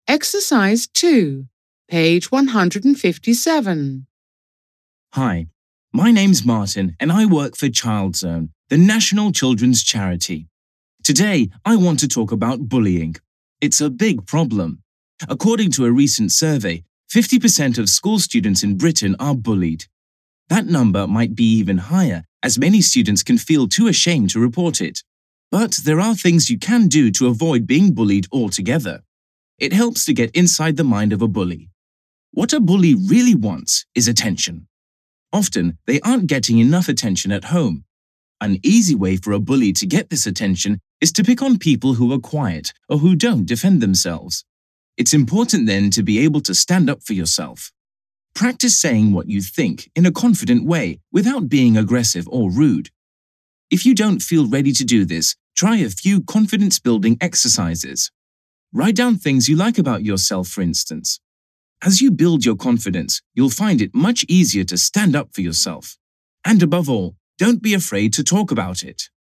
Exercise 2, page 157. Hi, my name's Martin and I work for ChildZone, the national children's charity. Today, I want to talk about bullying. It's a big problem. According to a recent survey, 50% of school students in Britain are bullied. That number might be even higher, as many students can feel too ashamed to report it. But there are things you can do to avoid being bullied altogether. It helps to get inside the mind of a bully. What a bully really wants is attention. Often, they aren't getting enough attention at home. An easy way for a bully to get this attention is to pick on people who are quiet or who don't defend themselves. It's important then to be able to stand up for yourself. Practice saying what you think in a confident way without being aggressive or rude. If you don't feel ready to do this, try a few confidence-building exercises. Write down things you like about yourself, for instance. As you build your confidence, you'll find it much easier to stand up for yourself. And above all, don't be afraid to talk about it.